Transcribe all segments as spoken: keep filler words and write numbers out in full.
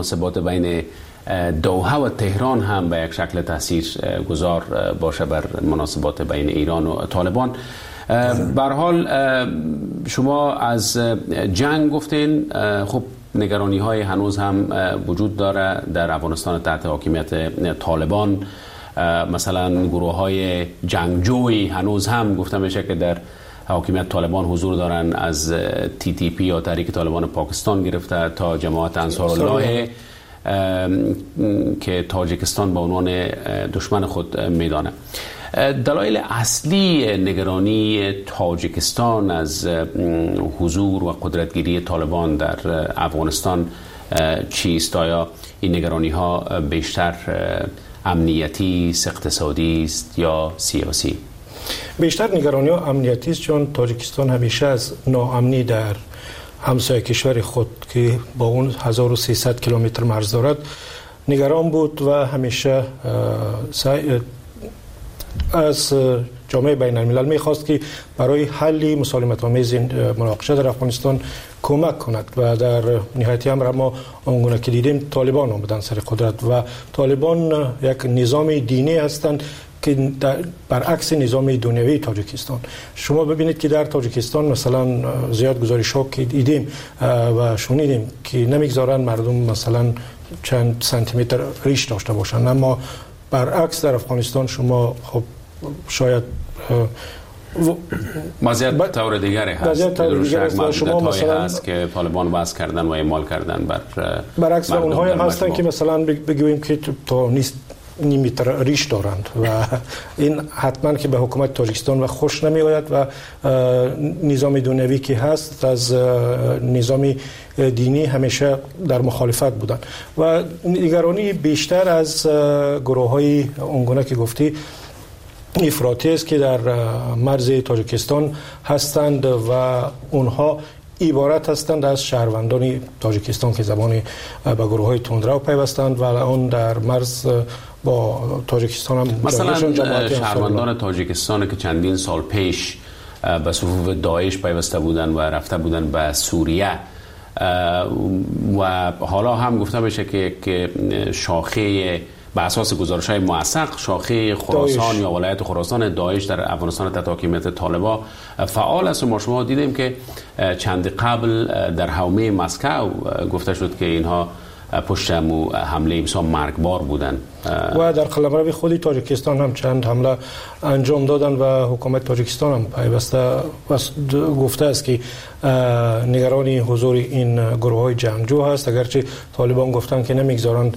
مناسبات بین دوحه و تهران هم به یک شکل تاثیر گذار باشه بر مناسبات بین ایران و طالبان. به هر حال شما از جنگ گفتین، خب نگرانی های هنوز هم وجود داره در افغانستان تحت حاکمیت طالبان. مثلا گروه های جنگجوی هنوز هم گفته میشه که در حاکمیت طالبان حضور دارن، از تی تی پی یا تحریک طالبان پاکستان گرفته تا جماعت انصارالله که تاجیکستان به عنوان دشمن خود میدانه. دلایل اصلی نگرانی تاجیکستان از حضور و قدرتگیری طالبان در افغانستان چیست؟ آیا این نگرانی ها بیشتر امنیتی است، اقتصادی است یا سیاسی؟ بیشتر نگرانی ها امنیتی است، چون تاجیکستان همیشه از ناامنی در همسایه کشور خود که با اون هزار و سیصد کیلومتر مرز دارد نگران بود و همیشه از جامعه بین الملل میخواست که برای حل مسالمت آمیز مناقشه در افغانستان کمک کند و در نهایت امر ما آنگونه که دیدیم طالبان آمدن سر قدرت و طالبان یک نظام دینی هستند که برعکس نظام دنیوی تاجیکستان. شما ببینید که در تاجیکستان مثلا زیاد گزارش ها که دیدیم و شنیدیم که نمیگذارن مردم مثلا چند سانتی متر ریش داشته باشند، اما برعکس در افغانستان شما خب شاید وضعیت طور دیگری هست. در شما مثلا هست که طالبان بحث کردن و اعمال کردن بر برعکس اونها هم هستن که مثلا بگوییم که تا نیست نیمتر ریش دارند و این حتما که به حکومت تاجیکستان و خوش نمی آید و نظام دنیوی که هست از نظام دینی همیشه در مخالفت بودن و نگرانی بیشتر از گروه های اونگونه که گفتی افراطی است که در مرز تاجیکستان هستند و اونها عبارت هستند از شهروندان تاجیکستان که زبان به گروه های تندرو پیوستند و اون در مرز با تاجیکستان هم مثلا شهروندان تاجیکستان که چندین سال پیش به صفوف داعش پیوسته بودن و رفته بودن به سوریه و حالا هم گفته میشه که شاخه به اساس گزارش‌های موثق شاخه خراسان یا ولایت خراسان داعش در افغانستان تحت حاکمیت طالبان فعال است و ما شما دیدیم که چند قبل در حومه مسکو گفته شد که اینها پشت حمله بسیار مرگبار بودند و در قلمرو خود تاجیکستان هم چند حمله انجام دادن و حکومت تاجیکستان هم پیوسته گفته است که نگرانی حضور این گروه های جنگجو هست، اگرچه طالبان گفتن که نمیگذارند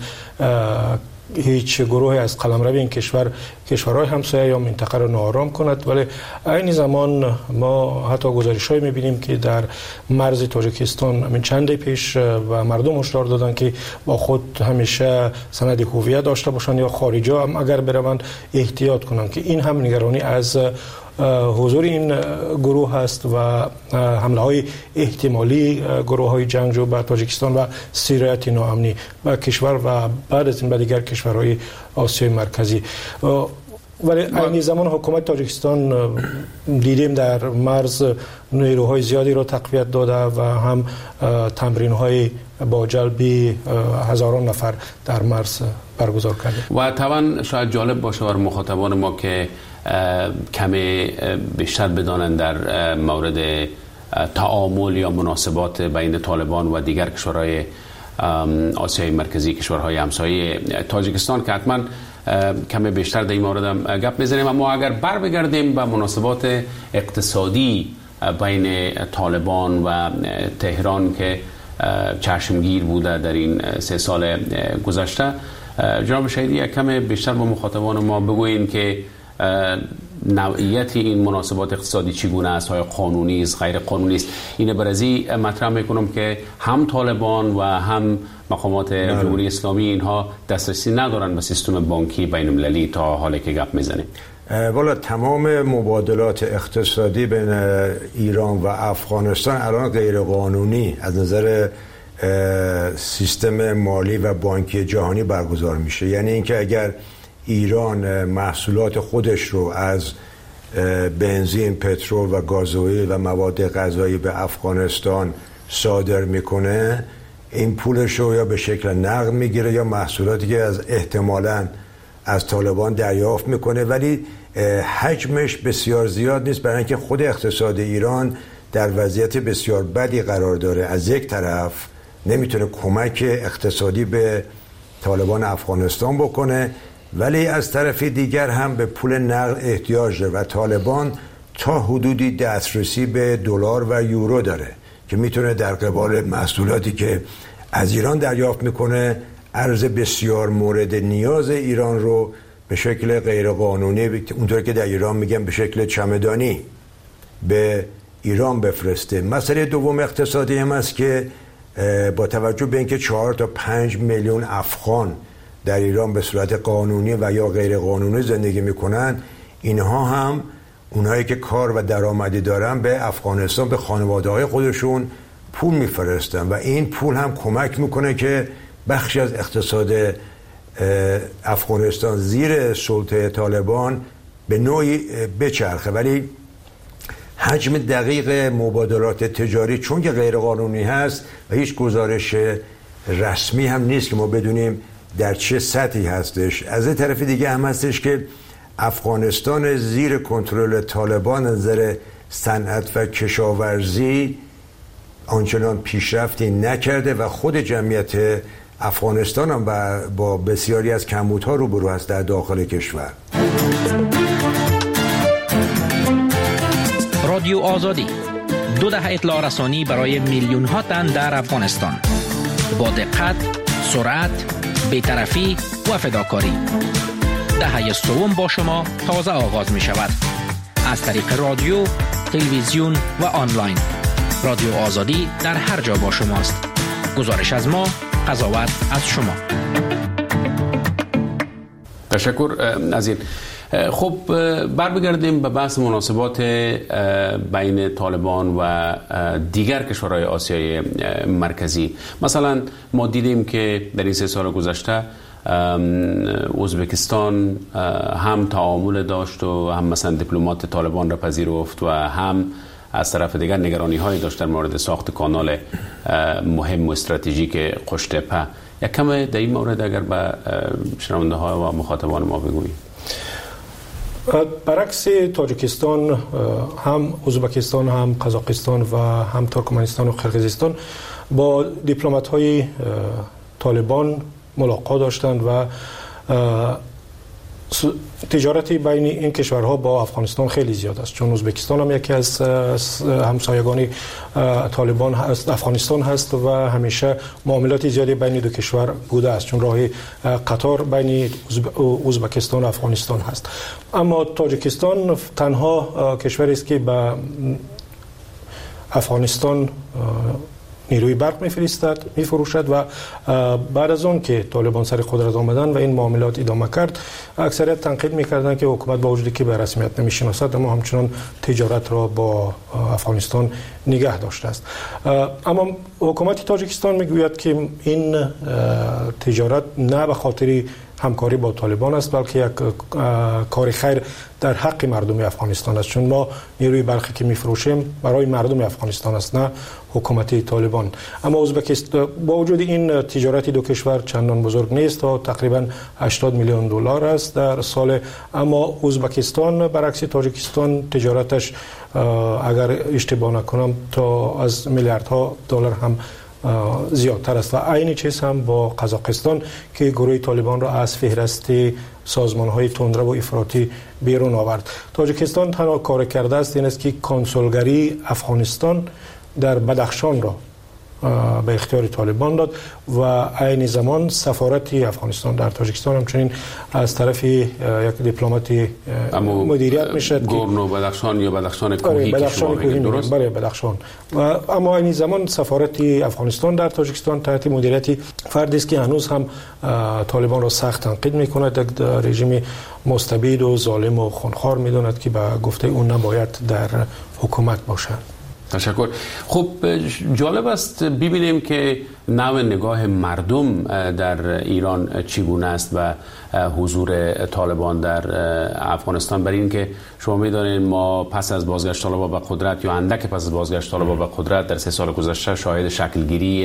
هیچ گروهی از قلمرو این کشور کشورهای همسایه یا منطقه را ناآرام کند، ولی این زمان ما حتی گزارش‌هایی می‌بینیم که در مرز تاجیکستان من چند پیش و مردم هشدار دادن که با خود همیشه سند هویت داشته باشند یا خارجی هم اگر بروند احتیاط کنند که این هم نگرانی از حضور این گروه هست و حمله های احتمالی گروه های جنگجو به تاجیکستان و سیرایت ناامنی و کشور و بعد از این به دیگر کشورهای آسیای مرکزی. ولی این زمان حکومت تاجیکستان دیدیم در مرز نیروهای زیادی را تقویت داده و هم تمرین های با جلبی هزاران نفر در مرز برگزار کرده. و طبعا شاید جالب باشه بر مخاطبان ما که کمی بیشتر بدانند در مورد تعامل یا مناسبات بین طالبان و دیگر کشورهای آسیای مرکزی، کشورهای همسایه تاجیکستان، که حتما کمی بیشتر در این مورد هم گپ میزنیم. اما اگر بر بگردیم به مناسبات اقتصادی بین طالبان و تهران که چشمگیر بوده در این سه سال گذشته، جناب شهیدی یک کمی بیشتر با مخاطبان ما بگوییم که نوعیت این مناسبات اقتصادی چگونه است؟ های قانونی است، غیر قانونی است؟ اینه برازی مطرح میکنم که هم طالبان و هم مقامات جمهوری اسلامی اینها دسترسی ندارن به سیستم بانکی بین المللی تا حالی که گپ میزنیم. والا تمام مبادلات اقتصادی بین ایران و افغانستان الان غیر قانونی از نظر سیستم مالی و بانکی جهانی برگزار میشه. یعنی اینکه اگر ایران محصولات خودش رو از بنزین، پترول و گازوئیل و مواد غذایی به افغانستان صادر میکنه، این پولش رو یا به شکل نقد میگیره یا محصولاتی که از احتمالاً از طالبان دریافت میکنه، ولی حجمش بسیار زیاد نیست، برای اینکه خود اقتصاد ایران در وضعیت بسیار بدی قرار داره. از یک طرف نمیتونه کمک اقتصادی به طالبان افغانستان بکنه، ولی از طرف دیگر هم به پول نقد احتیاج داره و طالبان تا حدودی دسترسی به دلار و یورو داره که میتونه در قبال محصولاتی که از ایران دریافت میکنه ارز بسیار مورد نیاز ایران رو به شکل غیرقانونی، اونطور که در ایران میگن به شکل چمدانی، به ایران بفرسته. مسئله دوم اقتصادی هم است که با توجه به اینکه چهار تا پنج میلیون افغان در ایران به صورت قانونی و یا غیر قانونی زندگی میکنن، اینها هم اونهایی که کار و درآمدی دارن به افغانستان به خانواده‌های خودشون پول میفرستن و این پول هم کمک میکنه که بخشی از اقتصاد افغانستان زیر سلطه طالبان به نوعی بچرخه. ولی حجم دقیق مبادلات تجاری چون که غیر قانونی هست و هیچ گزارش رسمی هم نیست که ما بدونیم در چه سطحی هستش. از این طرف دیگه هم هستش که افغانستان زیر کنترل طالبان از نظر صنعت و کشاورزی آنچنان پیشرفتی نکرده و خود جمعیت افغانستان هم با بسیاری از کمبودها روبرو است در داخل کشور. رادیو آزادی، دو دهه اطلاع رسانی برای میلیون ها تن در افغانستان، با دقت، سرعت، بی‌طرفی و فداکاری. دهه سوم با شما تازه آغاز می شود از طریق رادیو، تلویزیون و آنلاین. رادیو آزادی در هر جا با شماست. گزارش از ما، قضاوت از شما. تشکر از این. خب برمیگردیم به بحث مناسبات بین طالبان و دیگر کشورهای آسیای مرکزی. مثلا ما دیدیم که در این سه سال گذشته ازبکستان هم تعامل داشت و هم مثلا دیپلمات طالبان را پذیرفت و هم از طرف دیگر نگرانی های داشت در مورد ساخت کانال مهم و استراتژیک قشتپه. یک کم در این مورد اگر به شنونده ها و مخاطبان ما بگوییم. برعکس تاجیکستان، هم ازبکستان، هم قزاقستان و هم ترکمنستان و قرقیزستان با دیپلمات های طالبان ملاقات داشتند و تجارتی بین این کشورها با افغانستان خیلی زیاد است، چون ازبکستان هم یکی از همسایگان طالبان هست، افغانستان هست و همیشه معاملات زیادی بین دو کشور بوده است، چون راه قطار بین ازبکستان و افغانستان هست. اما تاجیکستان تنها کشوری است که به افغانستان نیروی برق میفرستد، میفروشد و بعد از اون که طالبان سر قدرت آمدن و این معاملات ادامه کرد، اکثریت تنقید میکردن که حکومت با وجودی که به رسمیت نمیشناسد اما همچنان تجارت را با افغانستان نگه داشته است. اما حکومت تاجیکستان میگوید که این تجارت نه به خاطر همکاری با طالبان است، بلکه یک کار خیر در حق مردم افغانستان است، چون ما نیروی برقی که میفروشیم برای مردم افغانستان است، نه حکومت طالبان. اما ازبکستان با وجود این تجارت دو کشور چندان بزرگ نیست و تقریبا هشتاد میلیون دلار است در سال، اما ازبکستان برعکس تاجیکستان تجارتش اگر اشتباه نکنم تا از میلیاردها دلار هم زیادتر است و عین چیز هم با قزاقستان که گروه طالبان را از فهرست سازمان‌های تندرو و افراطی بیرون آورد. تاجیکستان تنها کار کرده است این است که کنسولگری افغانستان در بدخشان را به اختیار طالبان داد و عین زمان سفارت افغانستان در تاجیکستان همچنین از طرف یک دیپلمات مدیریت میشد که گورنو بدخشان یا بدخشان کوهی که شما میگید، درست؟ بله بدخشان. و اما عین زمان سفارت افغانستان در تاجیکستان تحت مدیریت فردی است که هنوز هم طالبان را سخت تنقید میکند، یک رژیم مستبد و ظالم و خونخوار میداند که به گفته اون نباید در حکومت باشند. تشکر. خب جالب است ببینیم که نوع نگاه مردم در ایران چگونه است و حضور طالبان در افغانستان. برای اینکه شما می‌دانید ما پس از بازگشت طالبان به قدرت یا اندک پس از بازگشت طالبان به قدرت در سه سال گذشته شاهد شکلگیری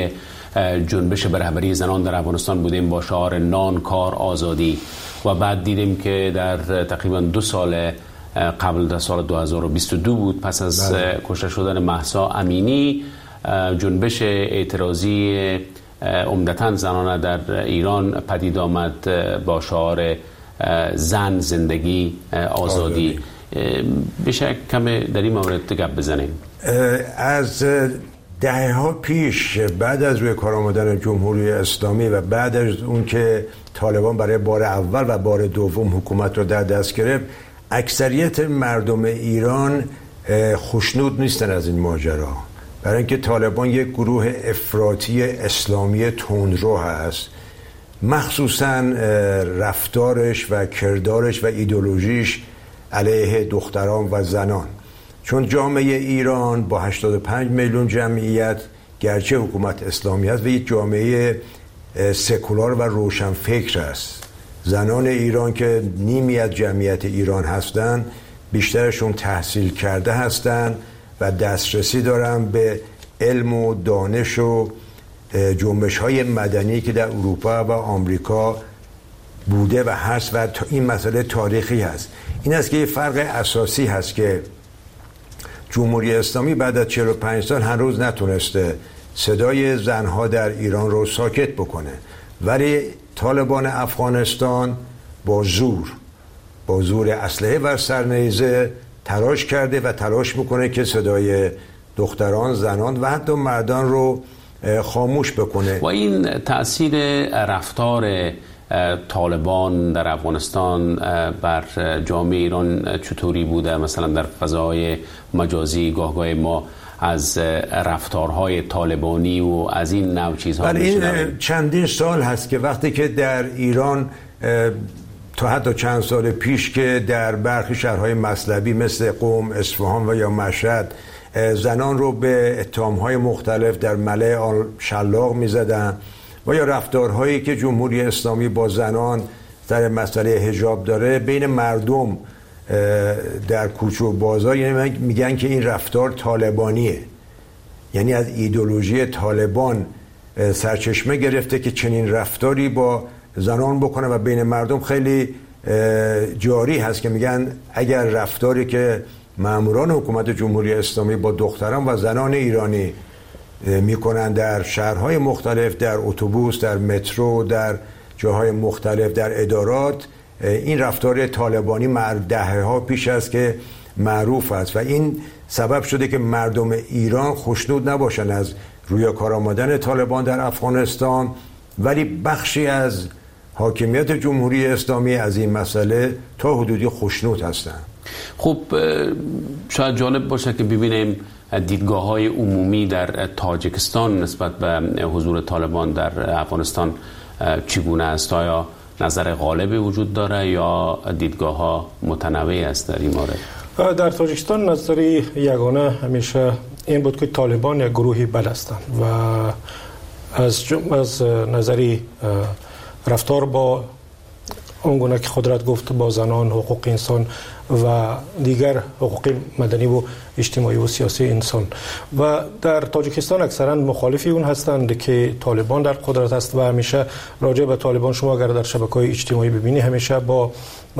جنبش به رهبری زنان در افغانستان بودیم با شعار نان، کار، آزادی و بعد دیدیم که در تقریبا دو سال قبل در سال دو هزار و بیست و دو بود پس از کشته شدن مهسا امینی جنبش اعتراضی عمدتاً زنانه در ایران پدید آمد با شعار زن، زندگی، آزادی. بشه کم در این مورد گپ بزنیم؟ از دهه ها پیش بعد از روی کار آمدن جمهوری اسلامی و بعد از اون که طالبان برای بار اول و بار دوم حکومت رو در دست گرفت، اکثریت مردم ایران خوشنود نیستن از این ماجرا، برای اینکه طالبان یک گروه افراطی اسلامی تندرو هست، مخصوصا رفتارش و کردارش و ایدئولوژیش علیه دختران و زنان. چون جامعه ایران با هشتاد و پنج میلیون جمعیت گرچه حکومت اسلامی است و یک جامعه سکولار و روشنفکر است. زنان ایران که نیمی از جمعیت ایران هستند بیشترشون تحصیل کرده هستند و دسترسی دارن به علم و دانش و جنبش‌های مدنی که در اروپا و آمریکا بوده و هست و این مسئله تاریخی هست. این است که یه فرق اساسی هست که جمهوری اسلامی بعد از چهل و پنج سال هنوز نتونسته صدای زنها در ایران رو ساکت بکنه، ولی طالبان افغانستان با زور با زور اسلحه و سرنیزه تلاش کرده و تلاش میکنه که صدای دختران، زنان و حتی مردان رو خاموش بکنه. و این تأثیر رفتار طالبان در افغانستان بر جامعه ایران چطوری بوده؟ مثلا در فضای مجازی گاهگاه ما از رفتارهای طالبانی و از این نوع چیزها میشنویم. این چندین سال هست که وقتی که در ایران تا حتی چند سال پیش که در برخی شهرهای مطلبی مثل قم، اصفهان و یا مشهد زنان رو به اتهام‌های مختلف در ملأ آن شلاق می‌زدن و یا رفتارهایی که جمهوری اسلامی با زنان در مسئله حجاب داره بین مردم در کوچه و بازار، یعنی میگن که این رفتار طالبانیه، یعنی از ایدئولوژی طالبان سرچشمه گرفته که چنین رفتاری با زنان بکنه و بین مردم خیلی جاری هست که میگن اگر رفتاری که ماموران حکومت جمهوری اسلامی با دختران و زنان ایرانی میکنن در شهرهای مختلف، در اتوبوس، در مترو، در جاهای مختلف، در ادارات، این رفتار طالبانی دهه ها پیش است که معروف است و این سبب شده که مردم ایران خوشنود نباشن از روی کار آمدن طالبان در افغانستان، ولی بخشی از حاکمیت جمهوری اسلامی از این مسئله تا حدودی خوشنود هستند. خب شاید جالب باشه که ببینیم دیدگاه های عمومی در تاجیکستان نسبت به حضور طالبان در افغانستان چگونه است؟ آیا نظر غالبی وجود داره یا دیدگاه ها متنوع است در این مورد؟ در تاجیکستان نظری یگانه همیشه این بود که طالبان یک گروهی بد هستند و از از نظری رفتار با اونگونه که خودت گفت با زنان، حقوق انسان و دیگر حقوق مدنی و اجتماعی و سیاسی انسان و در تاجیکستان اکثرا مخالفی اون هستند که طالبان در قدرت است و همیشه راجع به طالبان شما اگر در شبکه‌های اجتماعی ببینی همیشه با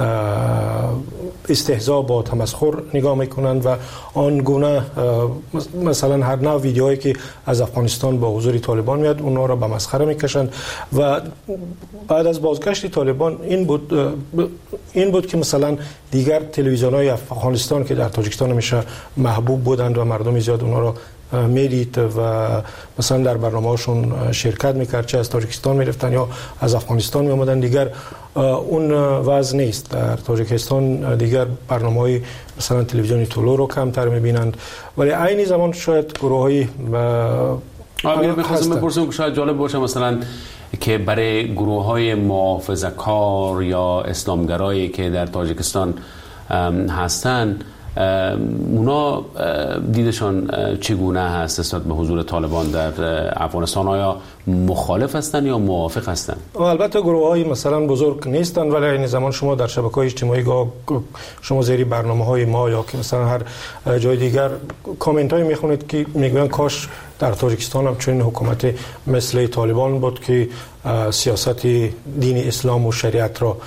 استهزا، با تمسخر نگاه میکنند و آن گونه مثلا هر نوع ویدیوهایی که از افغانستان با حضور طالبان میاد اونها را به مسخره میکشند و بعد از بازگشت طالبان این بود این بود که مثلا دیگر تلویزیون‌های افغانستان که در تاجیکستان همیشه محبوب بودند و مردم زیاد اونها را میدید و مثلا در برنامه‌هاشون شرکت میکرد، چه از تاجیکستان میرفتن یا از افغانستان میامدن. دیگر اون وضع نیست. در تاجیکستان دیگر برنامه‌های مثلا تلویزیونی طلوع رو کمتر میبینند، ولی عین زمان شاید گروه‌های میخواستم بپرسم که شاید جالب باشه مثلا که برای گروه‌های محافظه‌کار یا اسلامگرایی که در تاجیکستان هستند اونا دیدشان چگونه هست نسبت به حضور طالبان در افغانستان؟ آیا مخالف هستند یا موافق هستند؟ البته گروه های مثلا بزرگ نیستند، ولی این زمان شما در شبکه‌های اجتماعی شما زیر برنامه‌های ما یا که مثلا هر جای دیگر کامنت های میخونید که میگن کاش در تاجیکستان هم چنین حکومت مثل طالبان بود که سیاست دین اسلام و شریعت را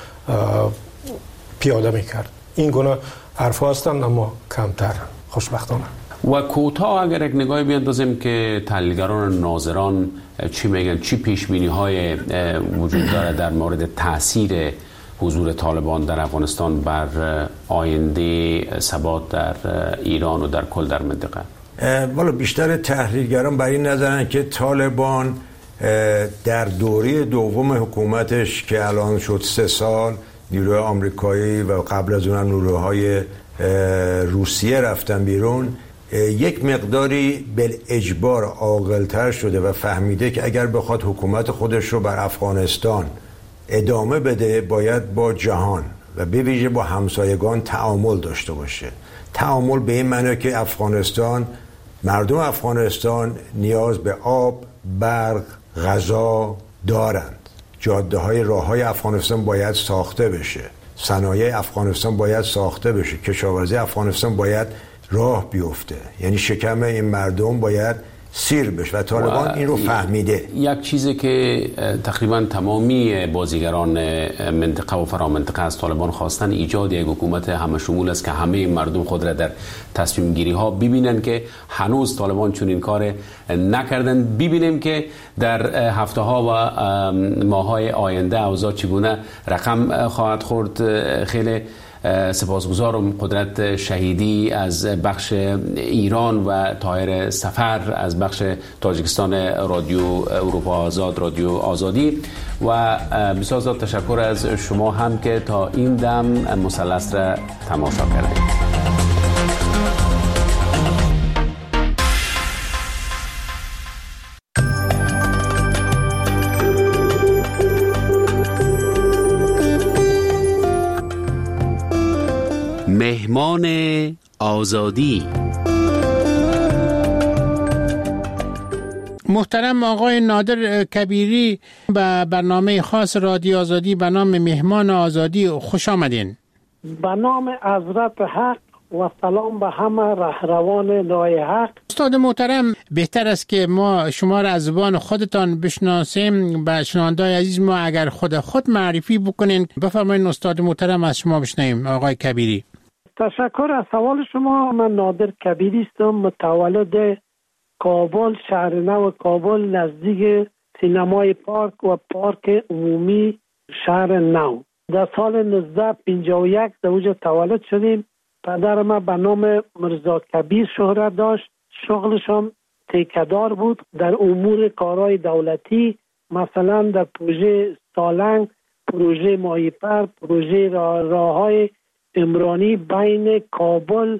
پیاده میکرد. این گونه حرف هستند اما کمتر خوشبختانه. و کوتاه اگر یک نگاهی بیاندازیم که تحلیلگران ناظران چی میگن، چی پیش بینی های وجود داره در مورد تاثیر حضور طالبان در افغانستان بر آینده ثبات در ایران و در کل در منطقه؟ والا بیشتر تحلیلگران بر این نظرن که طالبان در دوره دوم حکومتش که الان شد سه سال، نیروهای آمریکایی و قبل از اونم نیروهای روسیه رفتن بیرون، یک مقداری بالاجبار عاقل‌تر شده و فهمیده که اگر بخواد حکومت خودش رو بر افغانستان ادامه بده باید با جهان و به ویژه با همسایگان تعامل داشته باشه. تعامل به این معنی که افغانستان، مردم افغانستان نیاز به آب، برق، غذا دارند. جاده های راه های افغانستان باید ساخته بشه، صنایع افغانستان باید ساخته بشه، کشاورزی افغانستان باید راه بیفته، یعنی شکم این مردم باید سیر بشه و طالبان این رو فهمیده. یک چیزی که تقریبا تمامی بازیگران منطقه و فرامنطقه از طالبان خواستن ایجاد یک حکومت همه شمول است که همه مردم خود را در تصمیم گیری ها ببینن که هنوز طالبان چون این کار نکردن. ببینیم که در هفته ها و ماه های آینده اوضاع چگونه رقم خواهد خورد. خیلی سپاسگزارم قدرت شهیدی از بخش ایران و طاهر سفر از بخش تاجیکستان رادیو اروپا آزاد، رادیو آزادی، و بسیار زیاد تشکر از شما هم که تا این دم مثلث را تماشا کردید. مهمان آزادی. محترم آقای نادر کبیری، به برنامه خاص رادیو آزادی به نام مهمان آزادی خوش آمدین. به نام حضرت حق و سلام به همه رهروان راه حق. استاد محترم، بهتر است که ما شما را از زبان خودتان بشناسیم. به شنوندگان عزیز ما اگر خود خود معرفی بکنین بفرمایید. استاد محترم از شما بشنویم. آقای کبیری. تشکر از سوال شما. من نادر کبیری هستم، متولد کابل، شهر نو کابل، نزدیک سینمای پارک و پارک عمومی شهر نو. در سال نوزده پنجاه و یک در اونجا تولد شدیم. پدر ما به نام مرزا کبیر شهرت داشت. شغلش هم تیکدار بود در امور کارهای دولتی، مثلا در پروژه سالنگ، پروژه ماهیپر، پروژه راههای عمرانی بین کابل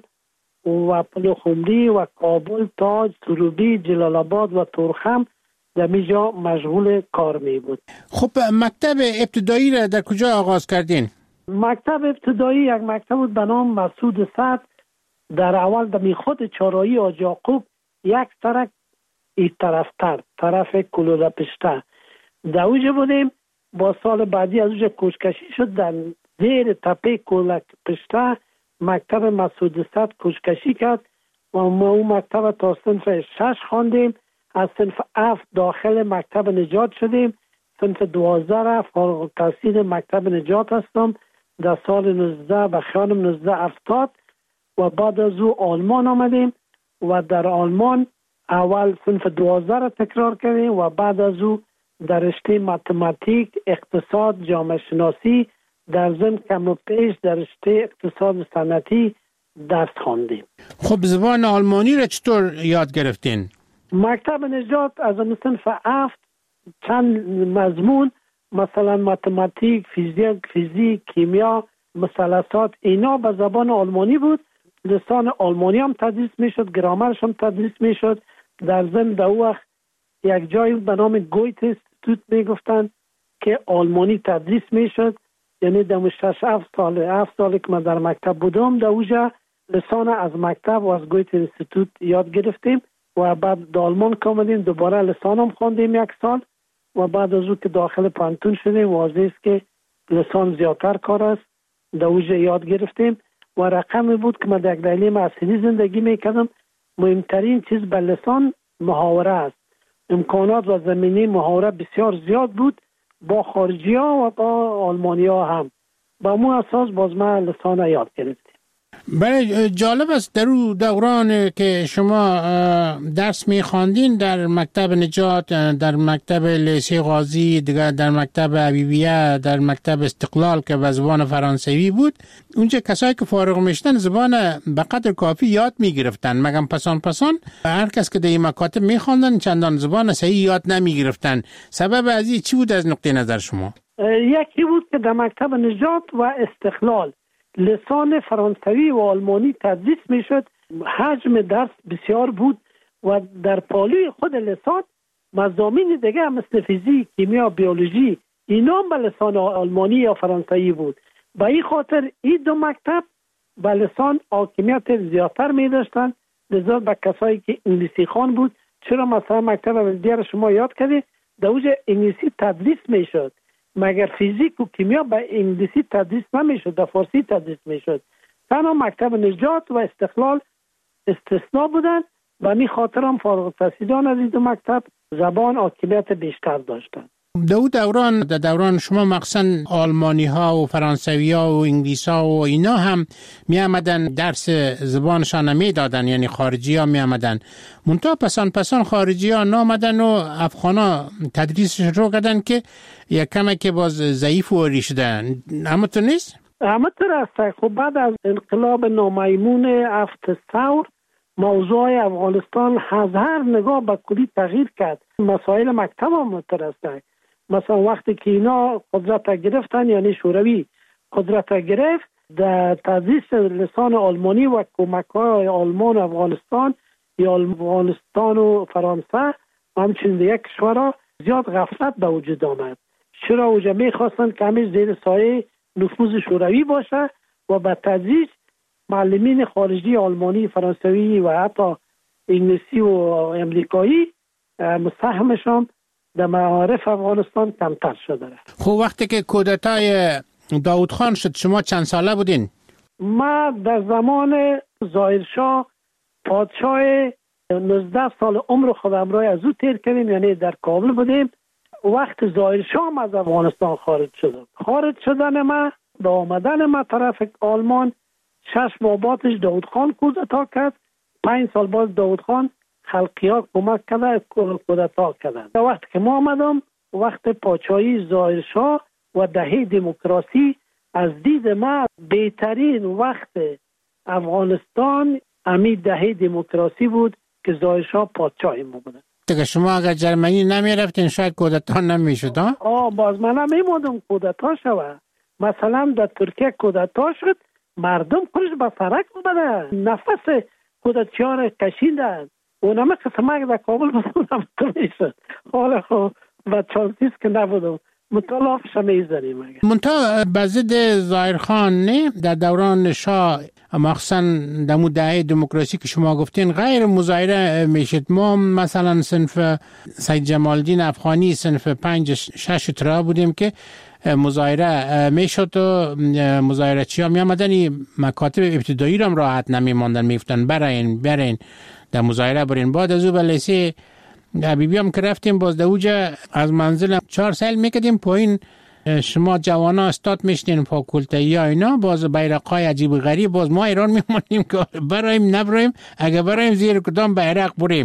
و پلخمری و کابل، تاج، سروبی، جلال آباد و تورخم در میجا مشغول کار می بود. خب مکتب ابتدایی را در کجا آغاز کردین؟ مکتب ابتدایی یک مکتب بود به نام مسعود سعد. در اول در خود چهارراهی حاج یعقوب یک سرک این طرفتر، طرف کلوله پشته در اوجه بودیم. با سال بعدی از اوجه کوچکشی شد، در زیر تپه کلوله پشته مکتب مسعود سعد کوچکشی کرد و ما اون مکتب تا صنف شش خواندیم. از صنف هفت داخل مکتب نجات شدیم. صنف دوازده فارغ التحصیل مکتب نجات هستم در سال نوزده و خانم نوزده هفتاد و بعد از او آلمان آمدیم و در آلمان اول صنف دوازده را تکرار کردیم و بعد از او در رشته متماتیک، اقتصاد، جامعه شناسی، در ضمن کم و پیش در رشته اقتصاد صنعتی درس خواندیم. خب زبان آلمانی را چطور یاد گرفتین؟ مکتب نجات از صنف هفت چند مضمون مثلا متماتیک، فیزیک، فیزیک، کیمیا، مثلثات اینا به زبان آلمانی بود. لسان آلمانی هم تدریس میشد، گرامرش هم تدریس میشد. در ضمن در وقت یک جایی به نام گویت استوت میگفتن که آلمانی تدریس میشد. یعنی در شش هفت سال هفت سال که من در مکتب بودم در اوجا لسان از مکتب و از گویت اینستیتوت یاد گرفتیم و بعد در آلمان کامدیم دوباره لسانم خواندیم یک سال و بعد از او که داخل پانتون شدیم واضح است که لسان زیادتر کار است در اوجه یاد گرفتیم و رقمی بود که من در تعلیم اصلی زندگی میکردم. مهمترین چیز به لسان محاوره است. امکانات و زمینه محاوره بسیار زیاد بود با خارجی ها و با آلمانی ها هم. با مو اساس باز من لسان یاد گرفتیم. بله جالب است در اون دوران که شما درس می‌خواندین در مکتب نجات، در مکتب لیسه غازی، دیگر در مکتب حبیبیه، در مکتب استقلال که به زبان فرانسوی بود، اونجا کسایی که فارغ میشدن زبان به قدر کافی یاد میگرفتن، مگم پسان پسان هر کس که در این مکاتب میخواندن چندان زبان صحیح یاد نمیگرفتن. سبب از این چی بود از نقطه نظر شما؟ یکی بود که در مکتب نجات و استقلال لسان فرانسوی و آلمانی تدریس میشد، حجم درس بسیار بود و در پالوی خود لسان مضامین دیگه مثل فیزیک، کیمیا، بیولوژی اینا به لسان آلمانی یا فرانسوی بود. به این خاطر این دو مکتب به لسان حاکمیت زیادتر می داشتن، لذا به کسایی که انگلیسی خوان بود. چرا مثلا مکتب دیگر شما یاد کردید در اوج انگلیسی تدریس میشد، مگر فیزیک و کیمیا به انگلیسی تدریس نمیشد، در فارسی تدریس میشد. تنها مکتب نجات و استقلال استثناء بودن و می خاطرم فارغ التحصیلان از این دو مکتب زبان حاکمیت بیشتر داشتن. دو دوران در دوران شما مخصوصا آلمانی ها و فرانسوی ها و انگلیس ها و اینا هم می آمدن درس زبانشان می دادن، یعنی خارجی ها می آمدن. منتها پسان پسان خارجی ها نامدن و افغان ها تدریسش رو کردن که یک کمه که باز ضعیف و ریشدن. همونطور نیست؟ همونطور است. خب بعد از انقلاب نامیمون هفت ثور موضوع افغانستان از هر نگاه به کلی تغییر کرد. مسائل مکتب هم همونطور است. مثلا وقتی که اینا قدرت گرفتن، یعنی شوروی قدرت گرفت، در تدریس لسان آلمانی و کمک‌های آلمان و افغانستان یا افغانستان و فرانسه همچنین یک کشورها زیاد غفلت به وجود آمد. چرا اوجا میخواستن که همیشه زیر سایه نفوذ شوروی باشه و به تدریس معلمین خارجی آلمانی، فرانسوی و حتی انگلیسی و امریکایی مساهمشان در معارف افغانستان کمتر شده. خب وقتی که کودتای داود خان شد شما چند ساله بودین؟ ما در زمان ظاهرشاه پادشاه نوزده سال عمر خودم را از او تیر کردیم، یعنی در کابل بودیم. وقت ظاهرشاه از افغانستان خارج شدم. خارج شدن ما به آمدن ما طرف آلمان شش ماه بعدش داود خان کودتا کرد. پنج سال بعد داود خان خلقی ها کمک کرده کودتا کردن. در وقت که ما آمدم وقت پادشاهی ظاهرشاه و دهه دموکراسی از دید ما بهترین وقت افغانستان امی دهه دموکراسی بود که ظاهرشاه پادشاهی ما بود. دیگه شما اگر جرمنی نمی رفتین شاید کودتا نمی شد ها؟ آه باز من نمی مادم کودتا شود. مثلا در ترکیه کودتا شد، مردم خودش به سرک اومده، نفس کودتچیان را کشیدن. اونم قسمه در کابل بودم تو میشد. حالا خب و چانسیست که نبودم مطالعافش میزنیم. منتها بزد ظاهرخان نه در دوران شاه مخصوصا در دهه دموکراسی که شما گفتین غیر مظاهره میشد. ما مثلا صنف سید جمال الدین افغانی صنف پنج شش ترا بودیم که مظاهره میشد و مظاهره چی ها می آمدن مکاتب ابتدایی را هم راحت نمی ماندن، میفتن برین برین در مظاهره برین. بعد از او به لیسه حبیبی هم که رفتیم باز در اوجه از منزل چهار سال میکردیم پایین شما جوانا استاد میشتین فاکولتایی ها اینا باز بیرقای عجیب غریب باز ما ایران میمانیم که برایم نبرایم، اگه برایم زیر کدام بیرق بریم.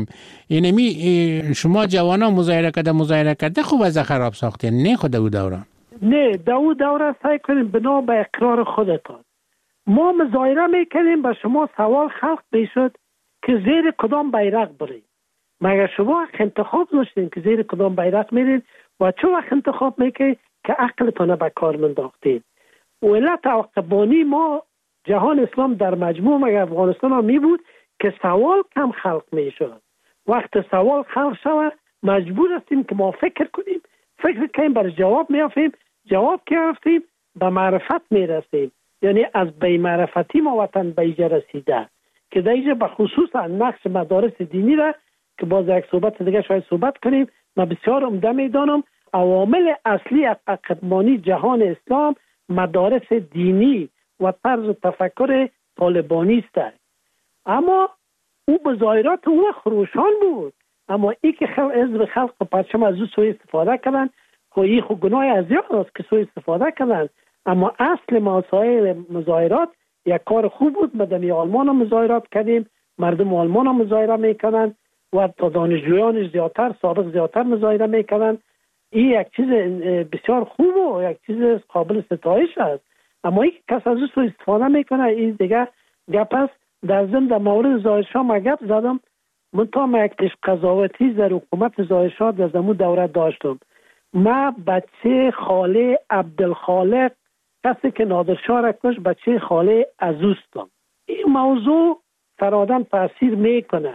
اینمی شما جوانا مظاهره کرده مظاهره کرده خوب از خراب ساختین نه خود او دوران؟ نه در او دوره سعی کنیم بنا به اقرار خودتان. ما مظاهره میکنیم به شما سوال خلق میشد که زیر کدام بیرق بریم. مگر شما انتخاب داشتین که زیر کدام بیرق میرین و چه وقت انتخاب میکنید که عقلتان به کار منداختین؟ علت عقبانی ما جهان اسلام در مجموع مگر افغانستان ها می بود که سوال کم خلق میشد. وقت سوال خلق شود مجبور هستیم که ما فکر کنیم، فکر کنیم بر جواب میافیم، جواب که رفتیم به معرفت میرسیم. یعنی از بی‌معرفتی ما وطن به اینجا رسیده که در اینجا به خصوص نقش مدارس دینی را که باز یک صحبت دیگه شاید صحبت کنیم من بسیار عمده میدانم. عوامل اصلی عقب‌مانی جهان اسلام مدارس دینی و طرز تفکر طالبانی است. اما او بظاهرات او خروشان بود، اما ای که خل... حزب خلق و پرچم از او سوء استفاده کردن خو ای خو گناه از است که سوء استفاده کردن. اما اصل مسائل مظاهرات یک کار خوب بود. مدنی آلمان هم مظاهرات کردیم، مردم آلمان هم مظاهره میکنن و تا دانشجویان زیادتر سابق زیادتر مظاهره میکنن. این یک چیز بسیار خوب و یک چیز قابل ستایش است. اما این کس از او سوء استفاده میکنه این دیگه گپ است. در ضمن در مورد ظاهرشاه ما گپ زدم، من تا ما یک پیش قضاوتی در حکومت ظاهرشاه در زمون دوره داشتم. ما بچه خاله عبدالخالق کسی که نادرشاه را کش بچه خاله عزوستم. این موضوع فرادن تاثیر میکنه.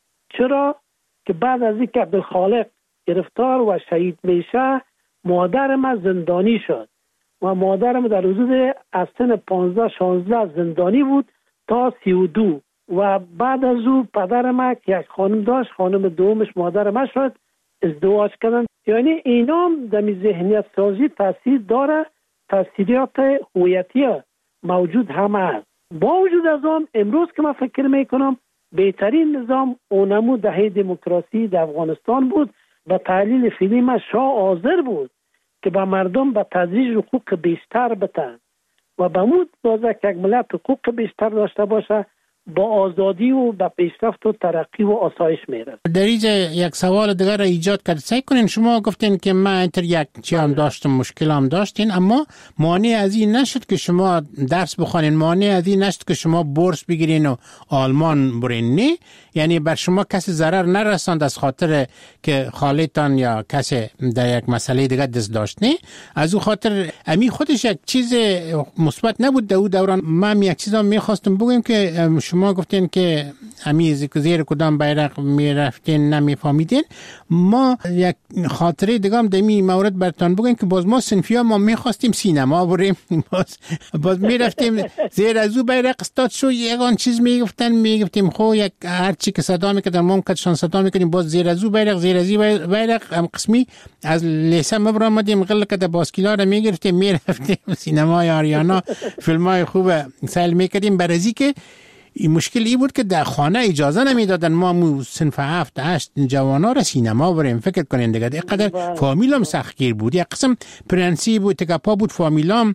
چرا؟ که بعد از اینکه عبدالخالق گرفتار و شهید میشه مادر ما زندانی شد و مادرم در حدود از سن پانزده شانزده زندانی بود تا سی و دو و بعد از او پدر ما که یک خانم داشت، خانم دومش مادر ما شد، ازدواج کردن. یعنی اینا هم در ذهنیت سازی تاثیر داره، تاثیرات هویتی موجود هم است. با وجود از آن امروز که من فکر میکنم بهترین نظام اونمو دهه دموکراسی در افغانستان بود. به تحلیل فیلم شاه حاضر بود که به مردم به تدریج حقوق بیشتر بتن و به مود دازه که یک ملت حقوق بیشتر داشته باشه با آزادی و با پیشرفت و ترقی و آسایش میره. در اینجا یک سوال دیگر را ایجاد کرد. سعی کنین شما گفتین که من انتر یک چی هم داشتم مشکل هم داشتین، اما مانع از این نشد که شما درس بخوانین، مانع از این نشد که شما بورس بگیرین و آلمان برین. نه، یعنی بر شما کسی ضرر نرساند از خاطر که خالتان یا کسی در یک مسئله دیگه دست داشت. نه، از او خاطر امی خودش یک چیز مثبت نبود در اون دوران. من یک چیزا میخواستم بگم که شما گفتین که امی زیر کدام بیرق میرفتین نمیفهمیدین. ما یک خاطره دیگه هم در این مورد براتون بگم که باز ما صنفیا ما میخواستیم سینما بریم، باز باز میرفتیم زیر از او بیرق استاد شو یگان چیز میگفتن میگفتیم خو یک هر چی که صدا میکردن ممکن شان صدا میکنیم باز زیر از او بیرق زیر از این بیرق هم قسمی از لیسه مبر آمدیم غل که باسکیلا رو میگرفتیم میرفتیم سینمای آریانا فیلمای خوب سال میکردیم. برازی که این مشکل ای بود که در خانه اجازه نمیدادن ما مو صنف هفت هشت جوانا را سینما بریم. فکر کنین دیگه اینقدر فامیلام سختگیر بود. یک قسم پرنسیب و تکاپا بود، فامیلام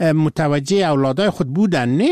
متوجه اولادای خود بودن. نه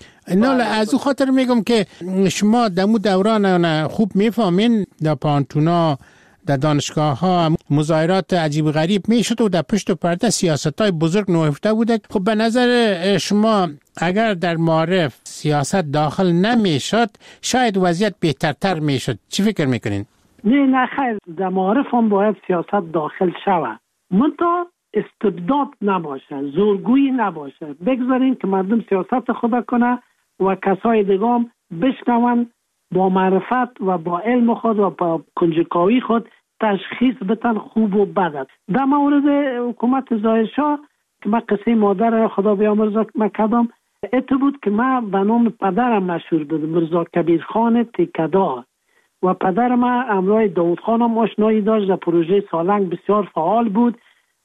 نه از او خاطر میگم که شما در مو دوران خوب میفهمین در پانتونا در دانشگاه ها مظاهرات عجیب غریب میشد و در پشت پرده سیاست های بزرگ نهفته بوده. خب به نظر شما اگر در معارف سیاست داخل نمیشد شاید وضعیت بهترتر میشد. چی فکر میکنین؟ نه نه خیر، در معارف هم باید سیاست داخل شود، منتها استبداد نباشه، زورگویی نباشه. بگذارین که مردم سیاست خود کنه و کسای دیگه هم بشنون با معرفت و با علم خود و با کنجکاوی خود تشخیص بتن خوب و بد. در مورد حکومت ظاهرشاه که من قصه مادر خدا بیامرزه مکدام ات بود که من به نام پدرم مشهور بود، مرزا کبیر خان تکدار، و پدر من همراه داود خان هم آشنایی داشت. در پروژه سالنگ بسیار فعال بود.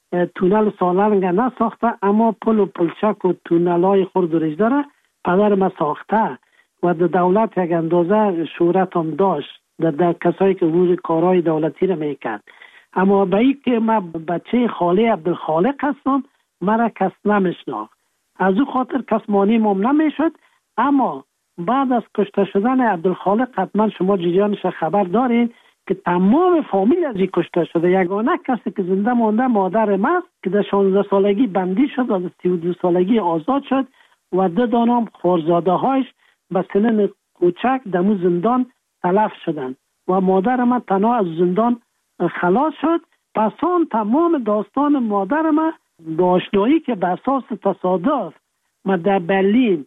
تونل سالنگ نساخته اما پل و پلچک و تونل های خرد و رجده را پدر من ساخته و در دولت یک اندازه شهرت هم داشت در, در کسایی که روز کارهای دولتی را میکرد. اما به این که من بچه خاله عبدالخالق هستم مرا کس نمیشناخت، از او خاطر کس مانع مم نمیشد. اما بعد از کشته شدن عبدالخالق حتما شما جریانش خبر دارین که تمام فامیل از این کشته شده. یگانه کسی که زنده مانده مادر من که در شانزده سالگی بندی شد و در سی و دو سالگی آزاد شد و دو دانم خورزاده هایش به سنن کوچک دمو زندان تلف شدند و مادر من تنها از زندان خلاص شد. پس آن تمام داستان مادر من با آشنایی که به اساس تصادف من در برلین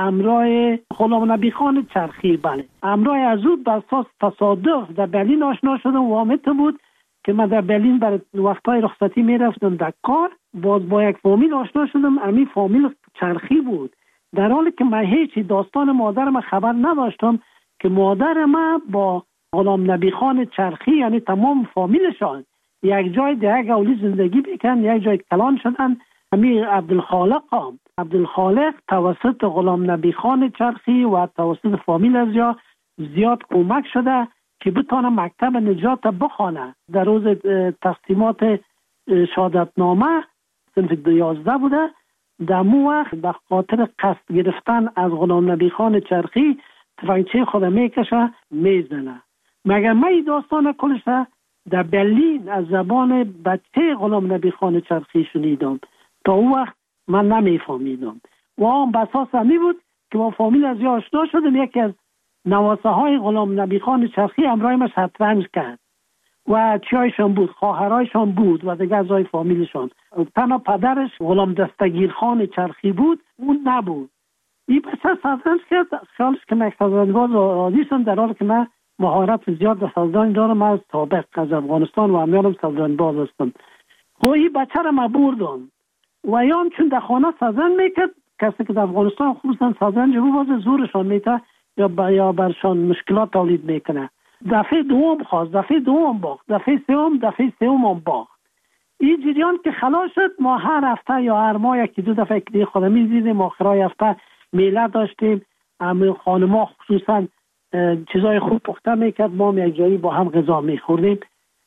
امرای غلام نبی خان چرخی بله امرای از او به اساس تصادف در برلین آشنا شدم و آمده بود که من در برلین برای وقتهای رخصتی میرفتم در کار. باز با یک فامیل آشنا شدم، امی فامیل چرخی بود در حالی که من هیچی داستان مادرم خبر نداشتم که مادر من با غلام نبی خان چرخی یعنی تمام فامیلشان یک جای دیگه گولی زندگی بیکن، یک جای کلان شدن. امیر عبدالخالق هم عبدالخالق توسط غلام نبی خان چرخی و توسط فامیل از یا زیاد کمک شده که بتانه مکتب نجات بخوانه. در روز تقسیمات شهادتنامه صنف یازده بوده، در مو وقت به خاطر قصد گرفتن از غلام نبی خان چرخی تفنگچه خود میکشه میزنه. مگر من این داستان کلش در برلین از زبان بچه غلام نبی خان چرخی شنیدم. تا اون وقت من نمیفهمیدم و آن بساس همی بود که با فامیل از یا آشنا شدم. یکی از نواسه های غلام نبی خان چرخی همراه ما شطرنج کرد و چیایشان بود، خواهرایشان بود و دیگه از های فامیلشان. تنها پدرش غلام دستگیر خان چرخی بود، اون نبود. این بچه شطرنج کرد، خیالش که من شطرنج‌باز عادیشم، در حالی که من مهارت زیاد در شطرنج دارم. از سابق از افغانستان و همیانم شطرنج‌باز هستم. خب این بچه را من بردم و یام چون در خانه شطرنج میکرد، کسی که در افغانستان خصوصا شطرنج بوازه زورشان میته یا با یا برشان مشکلات تولید میکنه. دفعه دوم خواست، دفعه دوم باخت، دفعه سوم دفعه سوم هم باخت. این جریان که خلاص شد، ما هر هفته یا هر ماه یکی دو دفعه که خودم می‌دیدیم. آخرای هفته میله داشتیم، همه خانم‌ها خصوصا چیزای خوب پخته میکرد، ما هم یک جایی با هم غذا میخوردیم.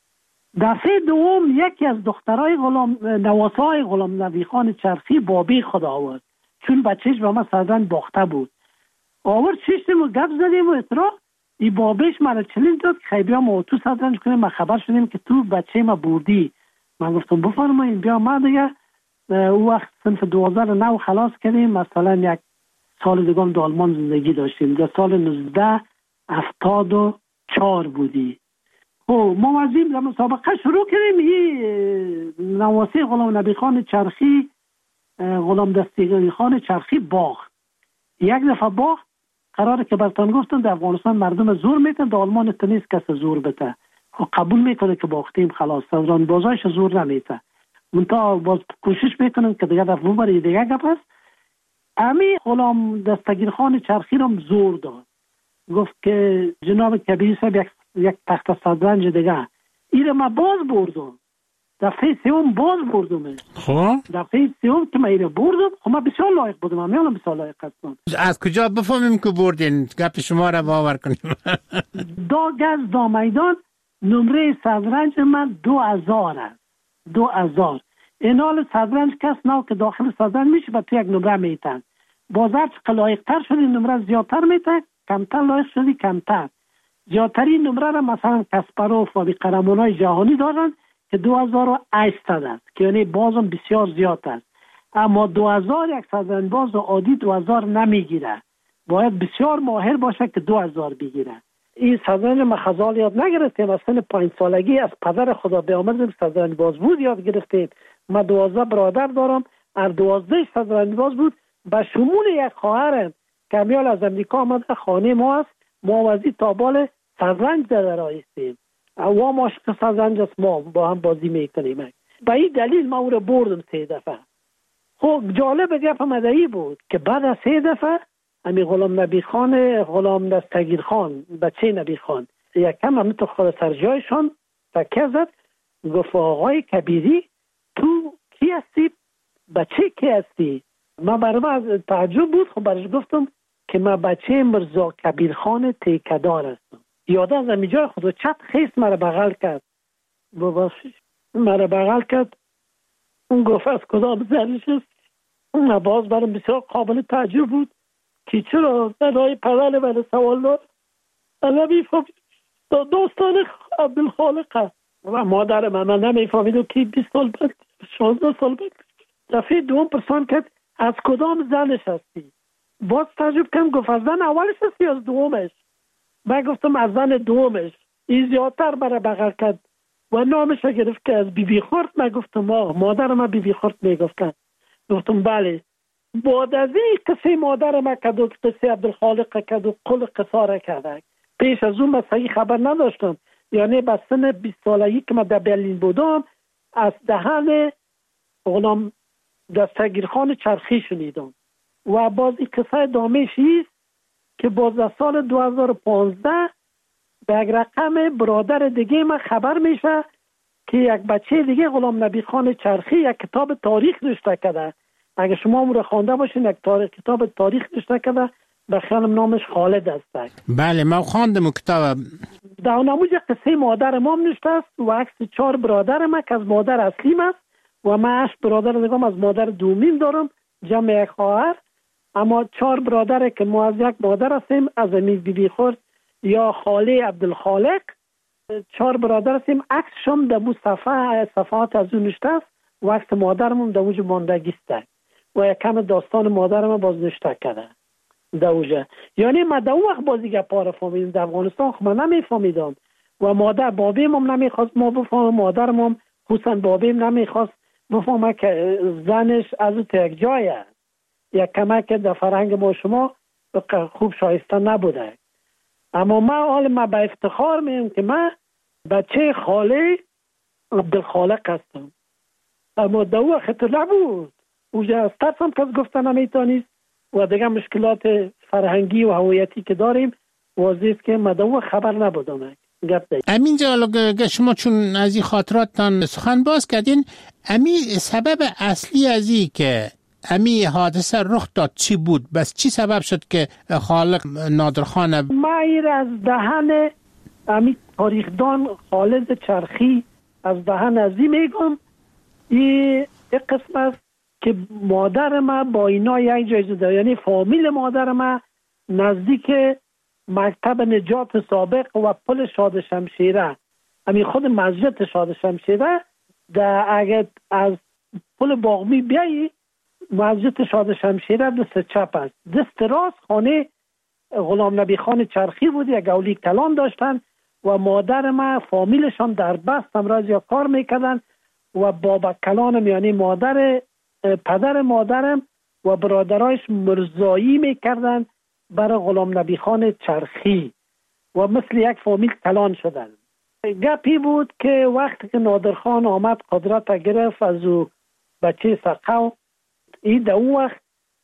دفعه دوم یکی از دخترای غلام نواسای غلام نبی خان چرخی بابی خود آورد، چون بچهش به ما شطرنج باخته بود. آورد شیشتیم و گپ زدیم و اطراف ای بابیش مرا چلنج داد که خیلی ما تو شطرنج کنیم. ما خبر شدیم که تو بچه ما بردی. من گفتم بفرمایید بیا. ما دیگه او وقت صنف دوازده رو نو خلاص کردیم. مثلا یک سال دیگه هم در آلمان زندگی داشتیم. در سال نوزده هفتاد و چهار بودی. خب ما وزیم در مسابقه شروع کردیم. این نواسی غلام نبی خان چرخی غلام دستگیر خان چرخی باخت. یک دفعه باخت. قراره که برتان گفتن در افغانستان مردم زور میتن، در آلمان تنیست کس زور بته. خب قبول میکنه که باختیم خلاص، سازان بازایش زور نمیته. منتها باز کوشش میکنن که دیگه دفعه برای دیگه گپ هست. امی غلام دستگیر خان چرخی رو زور داد، گفت که جناب کبیری صاحب یک, یک تخت شطرنج دیگه. این ما باز بردم، دفعه سوم باز بردم. خب دفعه سوم که من اینو بردم، خب من بسیار لایق بودم، من بسیار لایق هستم. از کجا بفهمیم که بردین؟ گپ شما را باور کنیم. دا گز دا میدان نمره شطرنج من دو هزار است. دو هزار. این حال شطرنج کس نو که داخل شطرنج میشه و تو یک نمره میتن. باز هر چقدر لایق تر شدی نمره زیادتر میتن، کمتر لایق شدی کمتر. زیادترین نمره را مثلا کاسپاروف و قهرمانای جهانی دارن که دو هزار و هشتصد است، که یعنی بازم بسیار زیاد است. اما دو هزار یک شطرنج باز عادی دو هزار نمیگیره، باید بسیار ماهر باشه که دو هزار بگیره. این شطرنج ما خزال یاد نگرفتیم، از سن پنج سالگی از پدر خدا بیامرزم شطرنج باز بود یاد گرفتیم. ما دوازده برادر دارم، هر دوازده شطرنج باز بود، به شمول یک خواهرم که میال از امریکا آمده خانه ما است. ما وزی تابال شطرنج در رایستیم و ما عاشق شطرنج است، ما با هم بازی میکنیم. به این دلیل ما او را بردم سه دفعه. خب جالب گپ مدعی بود که بعد از سه دفعه امی غلام نبی خان غلام دستگیر خان بچه نبی خان یکم هم تو خود سرجایشان تکه زد، گفت آقای کبیری تو کی هستی؟ بچه کی هستی؟ ما برای من تعجب بود. خب برش گفتم که من بچه مرزا کبیر خان تیکدار هستم. یاده از امی جای خود چپ خیست مرا بغل کرد، مرا بغل کرد. اون گفت از کدام زنش است؟ اون باز برام بسیار قابل تعجب بود که چرا زنهای پدر من سوال دار نمیفهمید داستان عبدالخالق است. و مادر من من نمیفهمید و که بیست سال بعد شانزده سال بعد دفعه دوم پرسان کرد از کدام زنش هستی؟ باز تعجب کردم، گفت از زن اولش هستی از دومش؟ من گفتم از زن دومش. این زیادتر برای بغل کرد و نامش گرفت که از بی بی خورد. من گفتم ما مادر من بی بی خورد میگفتن. گفتم بله. بعد از این قصه مادر من کد و قصه عبدالخالق کد و قل قصاره کرده. پیش از اون من صحیح خبر نداشتم، یعنی به سن بیست سالگی که من در برلین بودم از دهن غلام دستگیر خان چرخی شنیدم و باز این قصه دامش است که باز در سال دو هزار و پانزده به یک رقم برادر دیگه ما خبر میشه که یک بچه دیگه غلام نبی خان چرخی یک کتاب تاریخ نوشته کرده. اگه شما اون رو خوانده باشین، یک تاریخ کتاب تاریخ نوشته کرده، به خیالم نامش خالد است. بله ما خواندم کتاب. در نموز قصه مادر ما نوشته است و عکس چهار برادر ما که از مادر اصلیم است و من هشت برادر دیگه از مادر دومیم دارم، جمع یک خواهر. اما چهار برادر که ما از یک مادر هستیم، از امید بی بی خورد یا خاله عبدالخالق، چهار برادر هستیم. عکسشم در بو صفحه صفحات از اون نوشته است و عکس مادرمون در اوج ماندگی است و یک کم داستان مادرم باز نوشته کرده در اوجه. یعنی ما در اون وقت بازی گپا رو فهمیدم. در افغانستان خب من نمیفهمیدم و مادر بابیم هم نمیخواست ما بفهمم، مادرم هم خصوصا بابیم نمیخواست بفهمه که زنش از اون یک جایه. یک کمک در فرهنگ ما شما خوب شایسته نبوده. اما ما حال ما به افتخار میگم که من بچه خاله عبدالخالق هستم. اما در اون وقت نبود، اوجه از ترسم کس گفته نمیتونید و دیگه مشکلات فرهنگی و هویتی که داریم واضح است که ما در اون خبر نبودم. امین جان، شما چون از این خاطراتتان سخن باز کردین، امی سبب اصلی از این که امی حادثه رخ داد چی بود؟ بس چی سبب شد که خالق نادرخان؟ ما ایر از دهن امی تاریخدان خالد چرخی از دهن ازی میگم. این قسم است که مادر ما با اینا یک جایزه داره، یعنی فامیل مادر ما نزدیک مکتب نجات سابق و پل شاد شمشیره، امی خود مسجد شاد شمشیره، در اگر از پل باغمی بیایی مسجد شاد شمشیره دست چپ است، دست راست خانه غلام نبی خان چرخی بود. یک اولی کلان داشتن و مادر ما فامیلشان در بست امراض یا کار میکردن و بابا کلانم یعنی مادر پدر مادرم و برادرایش مرزایی میکردن برای غلام نبی خان چرخی و مثل یک فامیل کلان شدن. گپی بود که وقتی که نادرخان آمد قدرت گرفت از او بچه سقو، این در اون وقت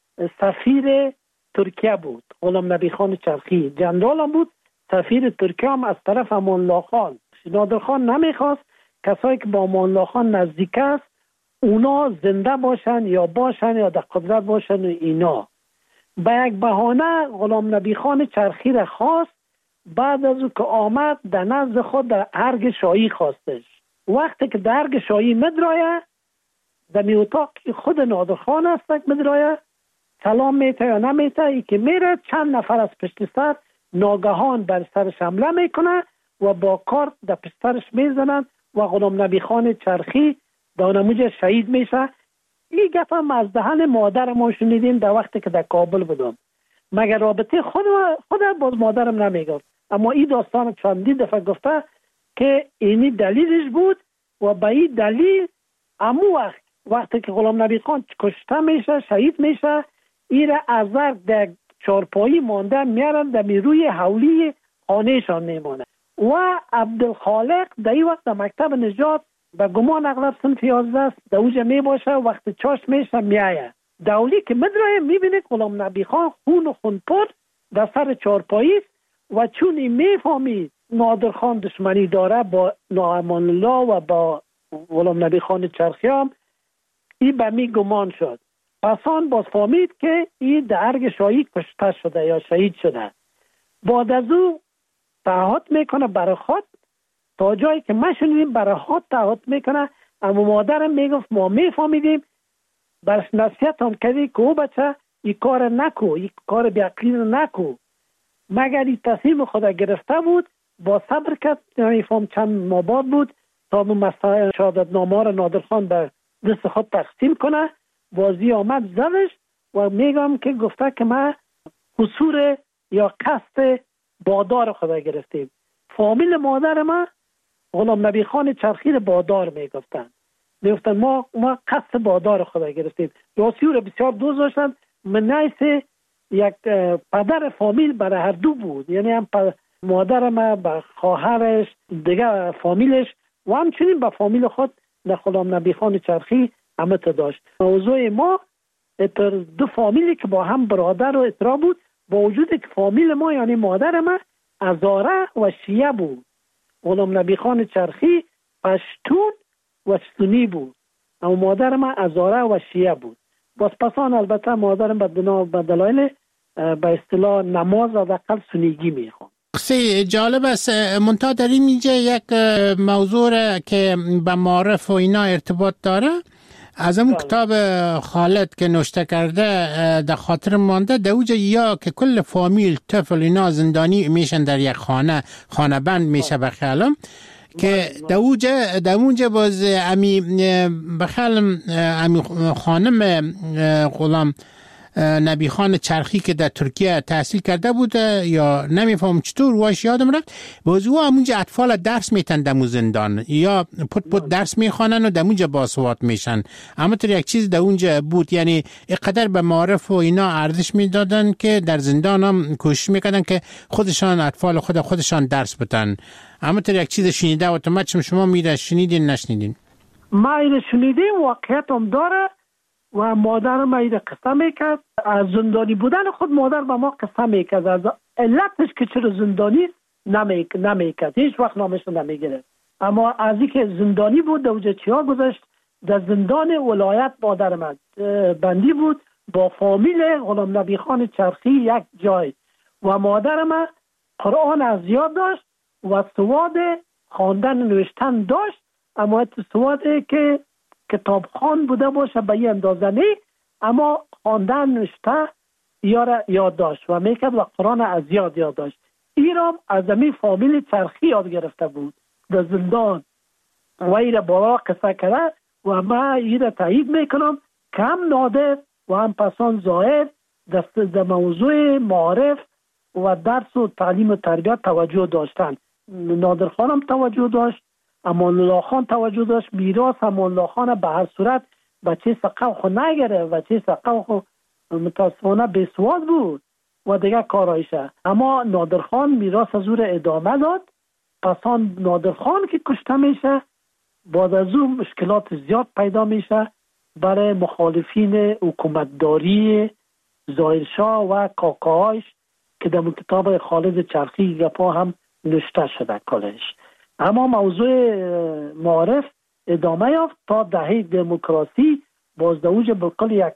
سفیر ترکیه بود. غلام نبی خان چرخی جنرال هم بود، سفیر ترکیه هم از طرف امان الله خان. نادرخان نمیخواست کسایی که با امان الله خان نزدیک است اونا زنده باشن یا باشن یا در قدرت باشن و اینا. به یک بهانه غلام نبی خان چرخی را خواست. بعد از او که آمد در نزد خود در ارگ شاهی خواستش. وقتی که در ارگ شاهی مدرایه در می اتاق خود نادرخان است مدرایه سلام میته یا نمیته، ای که میره چند نفر از پشت سر ناگهان بر سرش حمله میکنه و با کارت در پشت سرش میزنن و غلام نبی خان چرخی در نموجه شهید میشه. این گپ هم از دهن مادر ما شنیدیم در وقتی که در کابل بودم، مگر رابطه خود خود باز مادرم نمیگفت. اما این داستان چندی دفعه گفته که اینی دلیلش بود و به این دلیل امو وقت وقتی که غلام نبی خان کشته میشه شهید میشه، این را از در چارپایی مانده میارن در روی حولی خانهشان میمانه و عبدالخالق در این وقت در مکتب نجات به گمان اغلب سنف یازده است در اوجه می باشه. وقت چاش میشه میایه دولی که مدرایه میبینه غلام نبی خان خون و خون پر در سر چارپایی و چون این میفهمید نادرخان دشمنی داره با ناامان الله و با غلام نبی خان چرخی هم، این به می گمان شد. پسان باز فهمید که این در ارگ شاهی کشته شده یا شهید شده. بعد از او تعهد میکنه برای خود، تا جایی که ما شنیدیم برای خود تعهد میکنه. اما مادرم میگفت ما میفهمیدیم، برش نصیحت هم کردی که او بچه این کار نکو، این کار بیعقلی نکو. مگر این تصمیم خود گرفته بود با صبر کرد. نمیفهم چند ماه بعد بود تا مسائل شهادت نامه را نادرخان به دست خود تقسیم کنه. بازی آمد زدش و میگم که گفته که ما قصور یا قصد بادار خدا گرفتیم. فامیل مادر ما غلام نبی خان چرخی بادار میگفتن، میگفتن ما ما قصد بادار خدا گرفتیم. یاسی را بسیار دوست داشتن. من نیست یک پدر فامیل برای هر دو بود، یعنی هم مادر ما به خواهرش دیگه فامیلش و همچنین به فامیل خود در غلام نبی خان چرخی همه تا داشت. موضوع ما پر دو فامیلی که با هم برادر و اترا بود، با وجود که فامیل ما یعنی مادر ما هزاره و شیعه بود. غلام نبی خان چرخی پشتون و سنی بود، اما مادر ما هزاره و شیعه بود. باز پسان البته مادرم به بنا به دلایل به اصطلاح نماز و دقل سنیگی میخوان. قصه جالب است. منتها در این اینجا یک موضوع که به معارف و اینا ارتباط داره، از اون کتاب خالد که نوشته کرده در خاطر مانده، در اوجه یا که کل فامیل طفل اینا زندانی میشن در یک خانه، خانه بند میشه بخیالم که در اوجه در اونجا باز امی بخیالم امی خانم غلام نبی خان چرخی که در ترکیه تحصیل کرده بود یا نمیفهم چطور واش یادم رفت، باز او همونجا اطفال درس میتن دمو زندان یا پت پت درس میخوانن و دمونجا باسواد میشن. اما تر یک چیز در اونجا بود، یعنی اقدر به معارف و اینا ارزش میدادن که در زندان هم کوشش میکردن که خودشان اطفال خود خودشان درس بتن. اما تر یک چیز شنیده و تو شما میره شنیدین نشنیدین؟ ما اینو شنیدیم، واقعیت هم داره و مادر ما اینو قصه میکرد. از زندانی بودن خود مادر به ما قصه میکرد، از علتش که چرا زندانی نمیکرد، هیچ وقت نامش نمیگرد. اما از اینکه زندانی بود دوجه چیا گذاشت، در زندان ولایت مادر من بندی بود با فامیل غلام نبی خان چرخی یک جای و مادر من قرآن از یاد داشت و سواد خواندن نوشتن داشت، اما سوادی که کتابخوان بوده باشه به این اندازه نه، اما خواندن نوشته یار یاد داشت و میکرد و قرآن از یاد یاد داشت. ایرام از امی فامیل چرخی یاد گرفته بود در زندان و ایره بالا قصه کرده و ما ایره تایید میکنم که هم نادر و هم پسان ظاهر دست در موضوع معارف و درس و تعلیم و تربیت توجه داشتن. نادر خانم توجه داشت، امان الله خان توجه داشت. میراث امان الله خان به هر صورت بچه سقف خو نگره، بچه سقف خو متاسفانه بیسواد بود و دیگه کارایشه. اما نادر خان میراث از او ادامه داد. پسان نادر خان که کشته میشه، بعد از اون مشکلات زیاد پیدا میشه برای مخالفین حکومتداری ظاهرشاه و کاکاهاش که در کتاب خالد چرخی گپا هم نوشته شده کلش. اما موضوع معارف ادامه یافت تا دهه دموکراسی، باز در اوج بالکل یک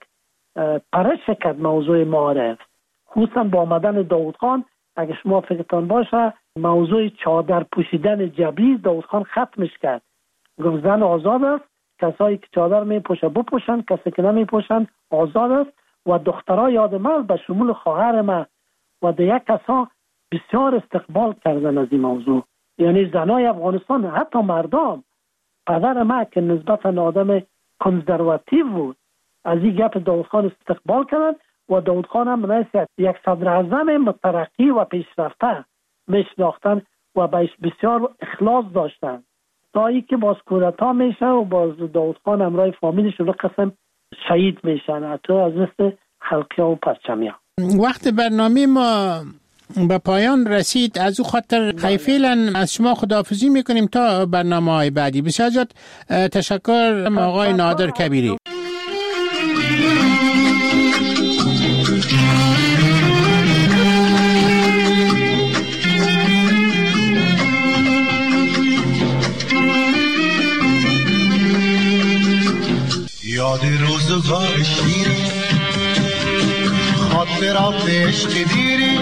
پرش کرد موضوع معارف، خصوصا با آمدن داود خان. اگه شما فکرتان باشه موضوع چادر پوشیدن جبری داود خان ختمش کرد، گفت زن آزاد است، کسایی که چادر می پوشه بپوشن، کسی که نمی پوشن آزاد است. و دخترها یاد من به شمول خواهر من و دیگه کسا بسیار استقبال کردن از این موضوع. یعنی زنای افغانستان، حتی مردم، پدر ما که نسبتا آدم کنزرواتیو بود، از این گپ داود خان استقبال کردن و داود خان هم مناسب یک صدر اعظم مترقی و پیشرفته میشناختن و بهش بسیار اخلاص داشتن. تا ای که باز کودتا میشه و باز داود خان همراه فامیلش رو قسم شهید میشن، حتی از مثل خلقی و پرچمی. وقت برنامه ما به پایان رسید، از او خاطر فعلا از شما خداحافظی میکنیم تا برنامه های بعدی. بسیار زیاد تشکر آقای نادر کبیری. یاد روزگار شیرین، خاطرات عشق دیری،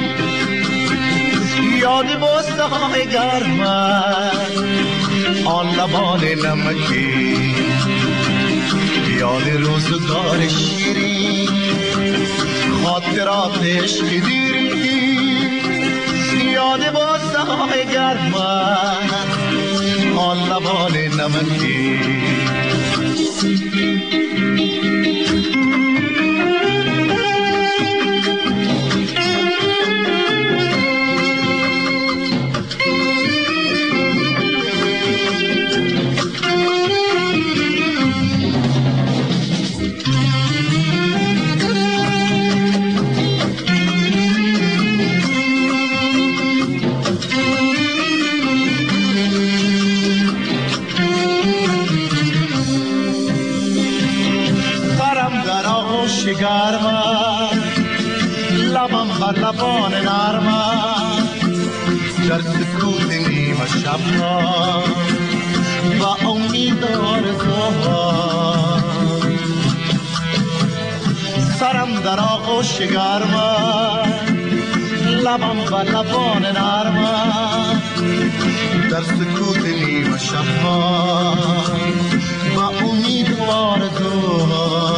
یاد بوسه های گرم آن لبان نمکی، یاد روزگار شیرین، خاطرات عشق دیری، یاد بوسه های گرم آن لبان نمکی. در آغوش گرمم، لبم بر لبان نرمم، در سکوت نیمه شبها و امید آرزوها. سرم در آغوش گرمم، لبم بر لبان نرمم، در سکوت نیمه شبها و امید آرزوها.